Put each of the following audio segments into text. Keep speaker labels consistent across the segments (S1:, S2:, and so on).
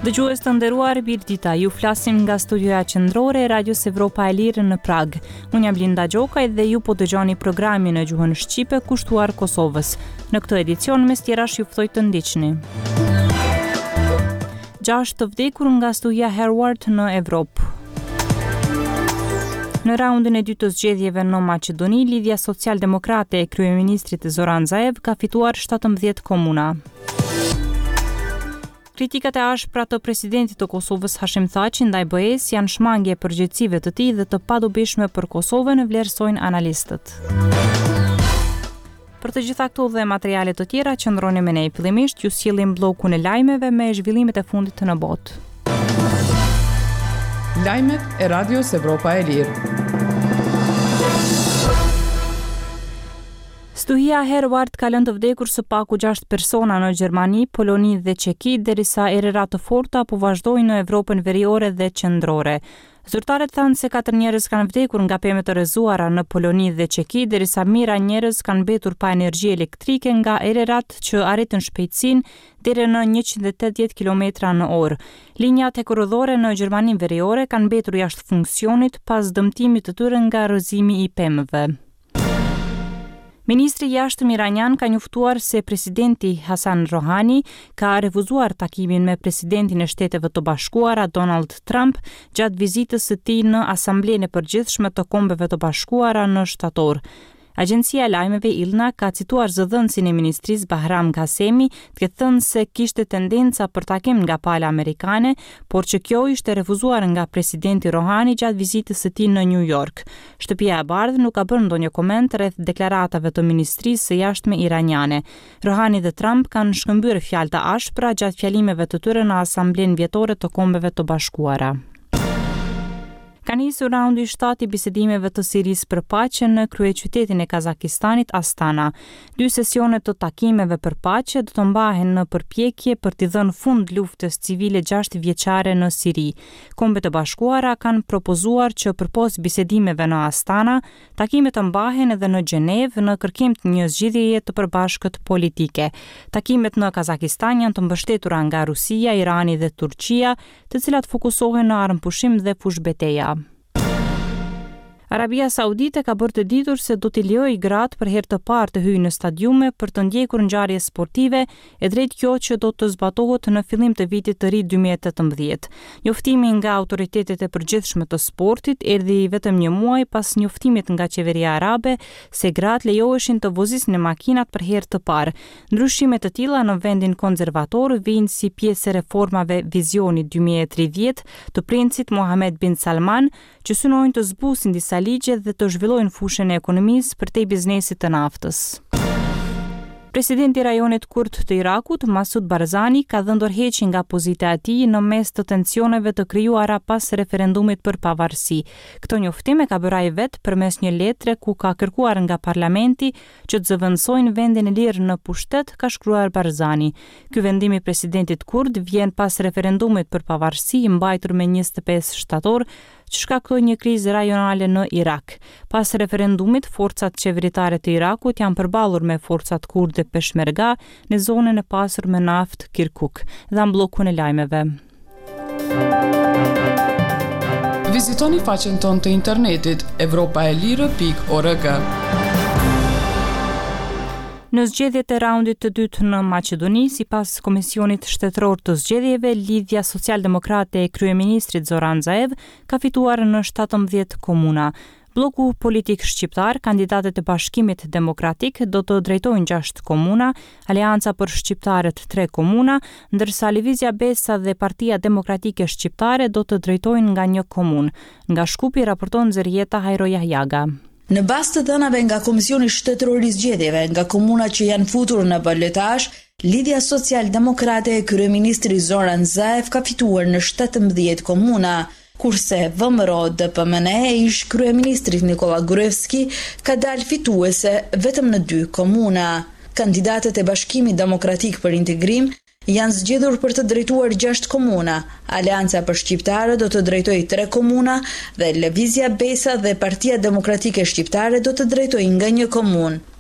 S1: Dëgjues të nderuar, Birdita, ju flasim nga studioja qendrore e Radios Evropa e Lirë në Prag. Unë jam Blinda Gjokaj dhe ju po dëgjoni programin në gjuhën shqipe kushtuar Kosovës. Në këtë edicion mes tjerash ju ftoj të ndiqni. 6 të vdekur nga studia Harvard në Evropë. Në raundin e dytë të zgjedhjeve në Maqedoni, Lidhja Social-Demokrate e kryeministrit Zoran Zaev ka fituar 17 komuna. Kritikat e ashpra të presidentit të Kosovës Hashim Thaçi ndaj BE-s janë shmangje përgjegjësive të tij dhe të padobishme për Kosovën, vlerësojnë analistët. Për të gjitha këto dhe materiale të tjera, qëndroni me ne. Fillimisht ju sjellim bllokun e lajmeve me zhvillimet e fundit në botë.
S2: Lajmet e Radios Evropa e Lirë.
S1: Studia Harvard ka lënë të vdekur së paku 6 persona në Gjermani, Poloni dhe Çeki, derisa erëra të forta po vazhdojnë në Evropën veriore dhe qendrore. Zyrtarët thanë se 4 njerëz kanë vdekur nga pemë të rrëzuara në Poloni dhe Çeki, derisa mijëra njerëz kanë mbetur pa energji elektrike nga erërat që arritën shpejtësinë deri në 180 km/h. Linjat hekurudhore në Gjermaninë veriore kanë mbetur jashtë funksionit pas dëmtimit të tyre nga rrëzimi i pemëve. Ministri i Jashtëm iranian ka njoftuar se presidenti Hasan Rohani ka refuzuar takimin me presidentin e Shteteve të Bashkuara Donald Trump gjatë vizitës së tij në Asamblenë e Përgjithshme të Kombeve të Bashkuara në shtator. Agjencia e lajmeve ILNA ka cituar zëdhënësin e ministrisë Bahram Ghasemi, duke thënë se kishte tendenca për takim nga pala amerikane, por që kjo ishte refuzuar nga presidenti Rohani gjatë vizitës së tij në New York. Shtëpia e Bardhë nuk ka bërë ndonjë koment rreth deklaratave të ministrisë së jashtme iraniane. Rohani dhe Trump kanë shkëmbyer fjalë të ashpra gjatë fjalimeve të tyre në Asamblenë Vjetore të Kombeve të Bashkuara. Ka nisur raundi 7 i bisedimeve të Sirisë për paqe në kryeqytetin e Kazakistanit Astana. 2 sesione të takimeve për paqe do të mbahen në përpjekje për t'i dhënë fund luftës civile 6 vjeçare në Siri. Kombet e Bashkuara kanë propozuar që përpos bisedimeve në Astana, takimet të mbahen edhe në Gjenevë në kërkim të një zgjidhjeje të përbashkët politike. Takimet në Kazakistan janë të mbështetura nga Rusia, Irani dhe Turqia, të cilat fokusohen në armëpushim dhe fushbeteja. Arabia Saudite ka bërë të ditur se do t'i lejojë gratë për herë të parë të hyjnë në stadiume për të ndjekur ngjarje sportive, e drejtë kjo që do të zbatohet në fillim të vitit të ri 2018. Njoftimi nga autoritetet e përgjithshme të sportit erdhi vetëm një muaj pas njoftimit nga qeveria arabe se gratë lejoheshin të vozisnin makinat për herë të parë. Ndryshime të tilla në vendin konservator vijnë si pjesë e reformave Vizioni 2030 të princit Mohammed bin Salman, që synojnë të zbusin disa ligje dhe të zhvillojnë fushën e ekonomisë përtej biznesit të naftës. Presidenti i rajonit kurd të Irakut, Masud Barzani, ka dhënë dorëheqje nga pozita e tij në mes të tensioneve të krijuara pas referendumit për pavarësi. Këtë njoftim e ka bërë ai vet përmes një letre ku ka kërkuar nga parlamenti që të zëvendësojnë vendin e lirë në pushtet, ka shkruar Barzani. Ky vendim i presidentit kurd vjen pas referendumit për pavarësi mbajtur me 25 shtator, që shkaktoi një krizë rajonale në Irak. Pas referendumit, forcat qeveritare të Irakut janë përballur me forcat kurde Peshmerga në zonën e pasur me naftë Kirkuk. Dhe bllokun e lajmeve.
S2: Vizitoni faqen tonë të internetit evropaelire.org.
S1: Në zgjedhjet e raundit të dytë në Maqedoni, sipas Komisionit Shtetëror të Zgjedhjeve, Lidhja Social-Demokrate e kryeministrit Zoran Zaev ka fituar në 17 komuna. Bloku politik shqiptar, kandidatët e Bashkimit Demokratik do të drejtojnë 6 komuna, Aleanca për Shqiptarët 3 komuna, ndërsa Lëvizja Besa dhe Partia Demokratike Shqiptare do të drejtojnë nga 1 komunë. Nga Shkupi raporton Zerjeta Hajrojahjaga.
S3: Në bazë të dhënave nga Komisioni Shtetëror i Zgjedhjeve nga komunat që janë futur në balotazh, Lidhja Social-Demokrate e kryeministri Zoran Zaev ka fituar në 17 komuna, kurse VMRO DPMNE e ish kryeministrit Nikola Gruevski ka dalë fituese vetëm në 2 komuna. Kandidatët e Bashkimit Demokratik për Integrim janë zgjedhur për të drejtuar 6 komuna. Aleanca për Shqiptare do të drejtojë 3 komuna dhe Lëvizja Besa dhe Partia Demokratike Shqiptare do të drejtojnë nga 1 komunë.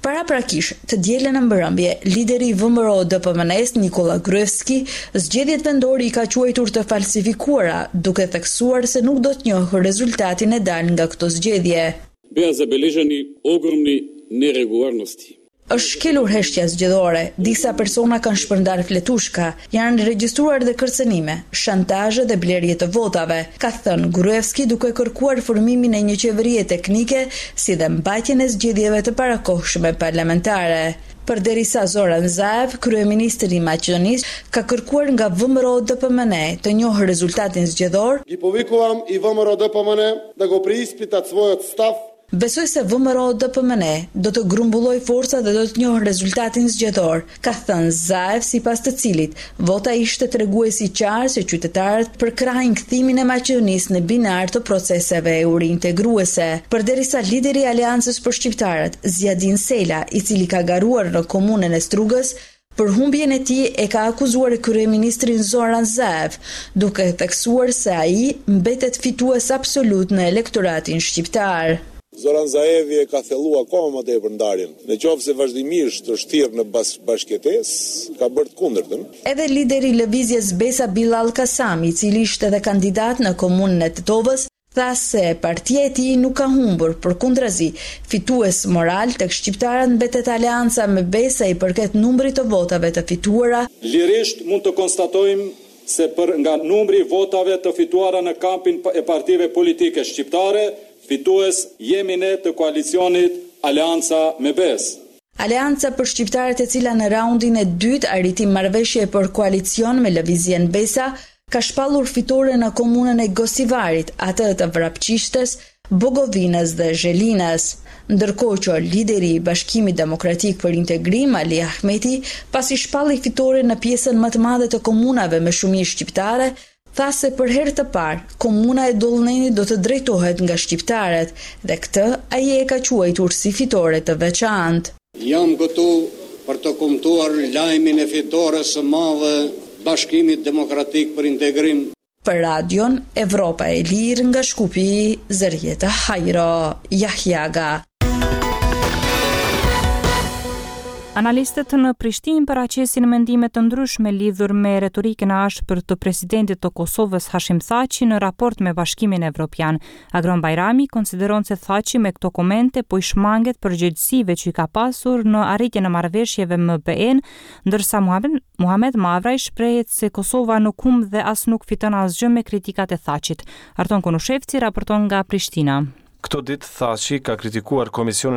S3: Paraprakish, të dielën e mbrëmje, lideri i VMRO-DPMN-s Nikola Gruevski, zgjedhjet vendore i ka quajtur të falsifikuara, duke theksuar se nuk do të njohë rezultatin e dalë nga këto zgjedhje.
S4: Bea zabeleżeni ogromni neregularnosti.
S3: Është shkelur heshtja zgjedhore, disa persona kanë shpërndar fletushka, janë regjistruar dhe kërcënime, shantazhe dhe blerje të votave, ka thënë Gruevski duke kërkuar formimin e një qeverie teknike si dhe mbajtjen e zgjedhjeve të parakohshme parlamentare. Përderisa Zoran Zaev, kryeministri i Maqedonisë, ka kërkuar nga VMRO-DPMN të njohë rezultatin zgjedhor.
S5: Ги повикувам и ВМРО-ДПМН да го преиспитат својот став.
S3: Besoj se VMRO-DPMN do të grumbulloj forca dhe do të njohë rezultatin zgjedhor, ka thënë Zaev, sipas të cilit vota ishte treguesi qartë se qytetarët përkrahin kthimin e Maqedonisë në binar të proceseve eurointegruese. Përderisa lideri i Aleancës për Shqiptarët, Zjadin Sela, i cili ka garuar në komunën e Strugës, për humbjen e tij e ka akuzuar kryeministrin Zoran Zaev, duke theksuar se ai mbetet fitues absolut në elektoratin shqiptar.
S5: Zoran Zaevi e ka thelluar akoma më tepër ndarjen. Në qoftë se vazhdimisht është thirrë në bashkëtesë, ka bërë të kundërtën.
S3: Edhe lideri i lëvizjes Besa Bilal Kasami, i cili ishte edhe kandidat në komunën e Tetovës, tha se partia e tij nuk ka humbur, përkundrazi, fitues moral tek shqiptarët mbetet aleanca me Besa i përket numrit të votave të fituara.
S6: Lirisht mund të konstatojmë se nga numri i votave të fituara në kampin e partive politike shqiptare, fitues jemi ne të koalicionit Aleanca me BES.
S3: Aleanca për shqiptarët, e cila në raundin e dytë arriti marrëveshje për koalicion me lëvizjen Besa, ka shpallur fitore në komunën e Gosivarit, atë të Vrapçishtes, Bogovinës dhe Zhelinës. Ndërkohë që lideri i Bashkimit Demokratik për Integrim, Ali Ahmeti, pasi shpalli fitore në pjesën më të madhe të komunave me shumicë shqiptare, tha se për herë të parë, komuna e Dollnenit do të drejtohet nga shqiptarët dhe këtë ai e ka quajtur si fitore të veçantë.
S7: Jam këtu për të kumtuar lajmin e fitores së madhe Bashkimit Demokratik për Integrim.
S3: Për radion Evropa e Lirë nga Shkupi, Zërjeta Hajro, Jahjaga.
S1: Analistët në Prishtinë paraqisin mendime të ndryshme lidhur me retorikën e ashpër të presidentit të Kosovës Hashim Thaçi në raport me Bashkimin Evropian. Agron Bajrami konsideron se Thaçi me këto komente po i shmanget përgjegjësive që i ka pasur në arritjen e marrëveshjeve me BE-n, ndërsa Muhamet Mavraj shprehet se Kosova nuk humb dhe as nuk fiton asgjë me kritikat e Thaçit. Arton Konushevci raporton nga Prishtina.
S8: Këto ditë Thaçi ka kritikuar Komisionin